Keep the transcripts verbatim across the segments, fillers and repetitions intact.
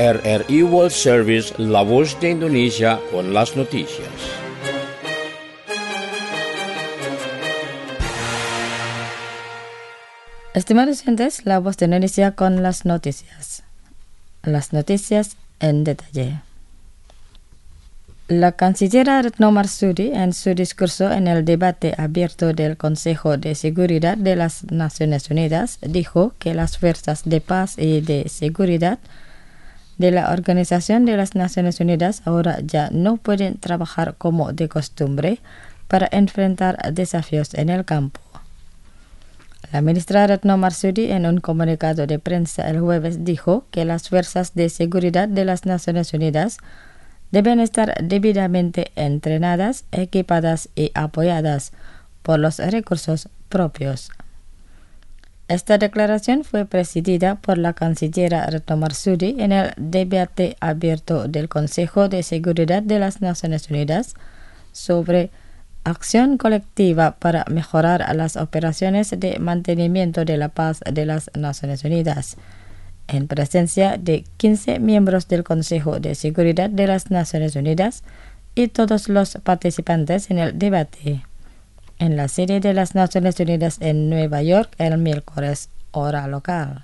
R R I World Service, La Voz de Indonesia, con las noticias. Estimados oyentes, La Voz de Indonesia con las noticias. Las noticias en detalle. La canciller Retno Marsudi, en su discurso en el debate abierto del Consejo de Seguridad de las Naciones Unidas, dijo que las fuerzas de paz y de seguridad de la Organización de las Naciones Unidas ahora ya no pueden trabajar como de costumbre para enfrentar desafíos en el campo. La ministra Retno Marsudi, en un comunicado de prensa el jueves, dijo que las fuerzas de seguridad de las Naciones Unidas deben estar debidamente entrenadas, equipadas y apoyadas por los recursos propios. Esta declaración fue presidida por la canciller Retno Marsudi en el debate abierto del Consejo de Seguridad de las Naciones Unidas sobre acción colectiva para mejorar las operaciones de mantenimiento de la paz de las Naciones Unidas, en presencia de quince miembros del Consejo de Seguridad de las Naciones Unidas y todos los participantes en el debate, en la sede de las Naciones Unidas en Nueva York el miércoles, hora local.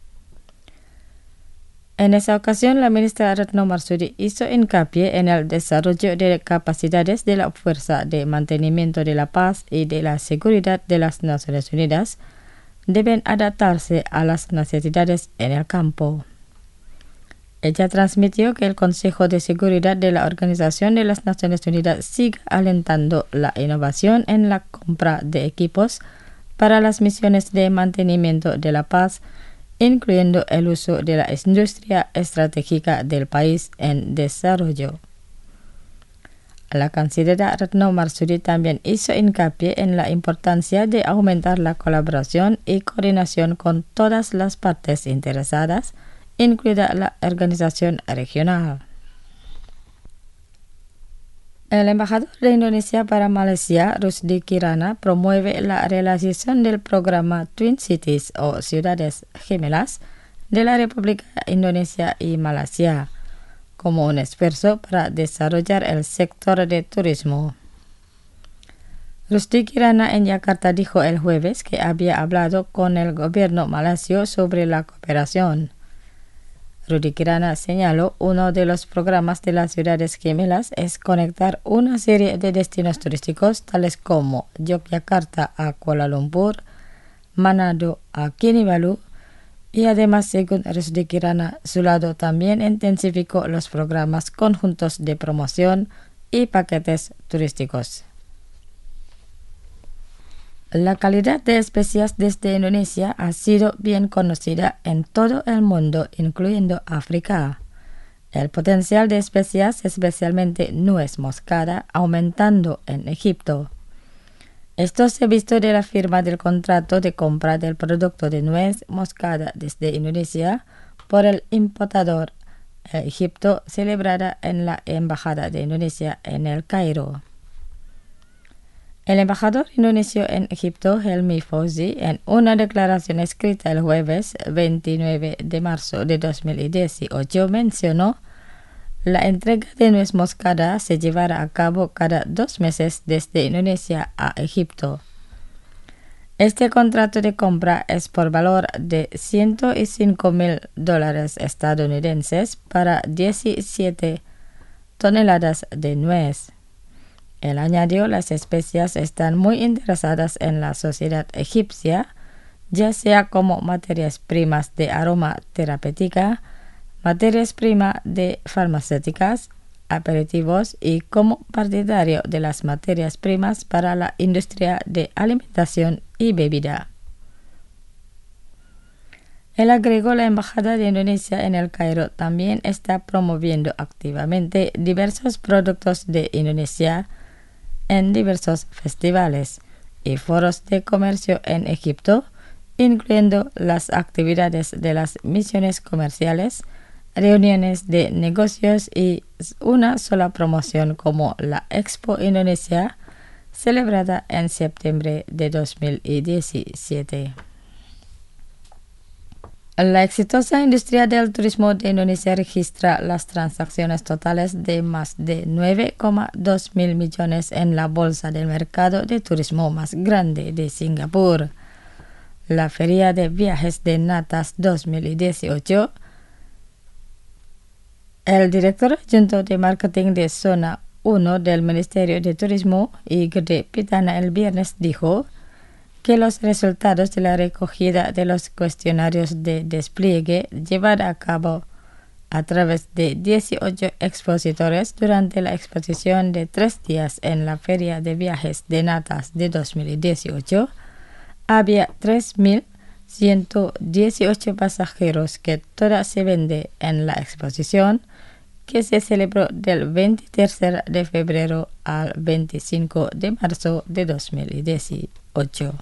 En esa ocasión, la ministra Retno Marsudi hizo hincapié en el desarrollo de capacidades de la Fuerza de Mantenimiento de la Paz y de la Seguridad de las Naciones Unidas deben adaptarse a las necesidades en el campo. Ella transmitió que el Consejo de Seguridad de la Organización de las Naciones Unidas sigue alentando la innovación en la compra de equipos para las misiones de mantenimiento de la paz, incluyendo el uso de la industria estratégica del país en desarrollo. La canciller Retno Marsudi también hizo hincapié en la importancia de aumentar la colaboración y coordinación con todas las partes interesadas, incluida la organización regional. El embajador de Indonesia para Malaysia, Rusdi Kirana, promueve la realización del programa Twin Cities o Ciudades Gemelas de la República Indonesia y Malasia, como un esfuerzo para desarrollar el sector de turismo. Rusdi Kirana en Yakarta dijo el jueves que había hablado con el gobierno malasio sobre la cooperación. Rusdi Kirana señaló uno de los programas de las ciudades gemelas es conectar una serie de destinos turísticos tales como Yogyakarta a Kuala Lumpur, Manado a Kinabalu, y además, según Rusdi Kirana, su lado también intensificó los programas conjuntos de promoción y paquetes turísticos. La calidad de especias desde Indonesia ha sido bien conocida en todo el mundo, incluyendo África. El potencial de especias, especialmente nuez moscada, aumentando en Egipto. Esto se ha visto de la firma del contrato de compra del producto de nuez moscada desde Indonesia por el importador Egipto, celebrada en la Embajada de Indonesia en El Cairo. El embajador indonesio en Egipto, Helmi Fauzi, en una declaración escrita el jueves veintinueve de marzo de dos mil dieciocho, mencionó: la entrega de nuez moscada se llevará a cabo cada dos meses desde Indonesia a Egipto. Este contrato de compra es por valor de ciento cinco mil dólares estadounidenses para diecisiete toneladas de nuez. Él añadió: las especias están muy interesadas en la sociedad egipcia, ya sea como materias primas de aroma terapéutica, materias primas de farmacéuticas, aperitivos y como partidario de las materias primas para la industria de alimentación y bebida. Él agregó: la Embajada de Indonesia en El Cairo también está promoviendo activamente diversos productos de Indonesia en diversos festivales y foros de comercio en Egipto, incluyendo las actividades de las misiones comerciales, reuniones de negocios y una sola promoción como la Expo Indonesia, celebrada en septiembre de dos mil diecisiete. La exitosa industria del turismo de Indonesia registra las transacciones totales de más de nueve coma dos mil millones en la bolsa del mercado de turismo más grande de Singapur. La Feria de Viajes de Natas dos mil dieciocho. El director adjunto de marketing de Zona uno del Ministerio de Turismo, Y Pitana, el viernes dijo que los resultados de la recogida de los cuestionarios de despliegue llevada a cabo a través de dieciocho expositores durante la exposición de tres días en la Feria de Viajes de Natas de dos mil dieciocho, había tres mil ciento dieciocho pasajeros que todas se vende en la exposición que se celebró del veintitrés de febrero al veinticinco de marzo de dos mil dieciocho.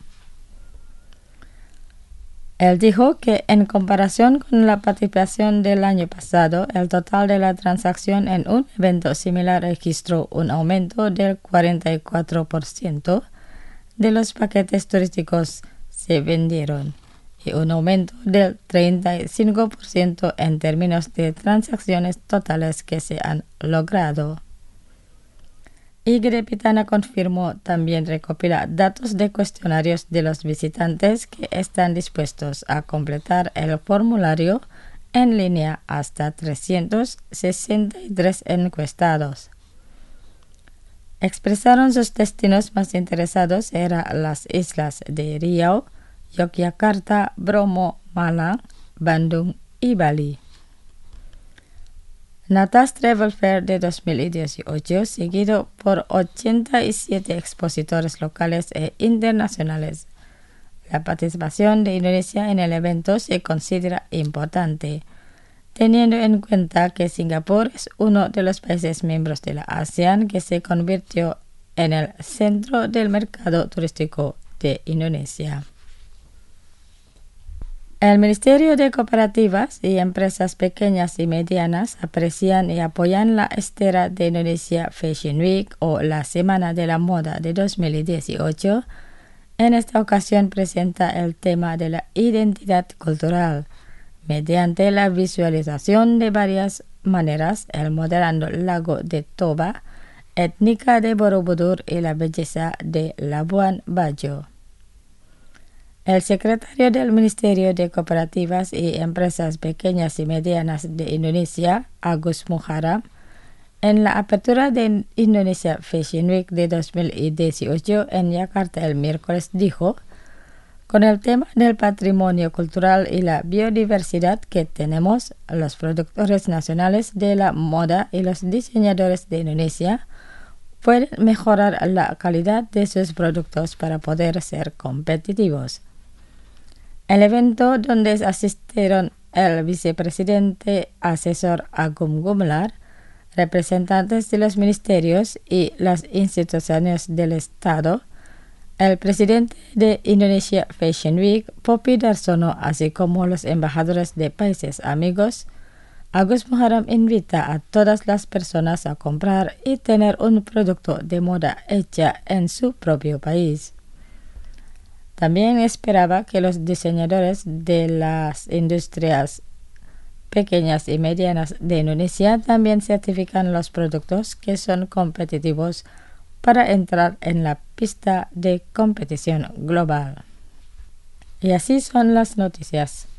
Él dijo que en comparación con la participación del año pasado, el total de la transacción en un evento similar registró un aumento del cuarenta y cuatro por ciento de los paquetes turísticos se vendieron y un aumento del treinta y cinco por ciento en términos de transacciones totales que se han logrado. Y Pitana confirmó también recopilar datos de cuestionarios de los visitantes que están dispuestos a completar el formulario en línea hasta trescientos sesenta y tres encuestados. Expresaron sus destinos más interesados eran las islas de Riau, Yogyakarta, Bromo, Malang, Bandung y Bali. Natas Travel Fair de dos mil dieciocho, seguido por ochenta y siete expositores locales e internacionales. La participación de Indonesia en el evento se considera importante, teniendo en cuenta que Singapur es uno de los países miembros de la ASEAN que se convirtió en el centro del mercado turístico de Indonesia. El Ministerio de Cooperativas y Empresas Pequeñas y Medianas aprecian y apoyan la estera de Indonesia Fashion Week o la Semana de la Moda de dos mil dieciocho. En esta ocasión presenta el tema de la identidad cultural, mediante la visualización de varias maneras, el moderno lago de Toba, étnica de Borobudur y la belleza de Labuan Bajo. El secretario del Ministerio de Cooperativas y Empresas Pequeñas y Medianas de Indonesia, Agus Muharram, en la apertura de Indonesia Fashion Week de dos mil dieciocho en Yakarta el miércoles dijo, con el tema del patrimonio cultural y la biodiversidad que tenemos, los productores nacionales de la moda y los diseñadores de Indonesia pueden mejorar la calidad de sus productos para poder ser competitivos. El evento, donde asistieron el vicepresidente asesor Agung Gumelar, representantes de los ministerios y las instituciones del Estado, el presidente de Indonesia Fashion Week, Poppy Darsono, así como los embajadores de países amigos, Agus Muharram invita a todas las personas a comprar y tener un producto de moda hecha en su propio país. También esperaba que los diseñadores de las industrias pequeñas y medianas de Indonesia también certifican los productos que son competitivos para entrar en la pista de competición global. Y así son las noticias.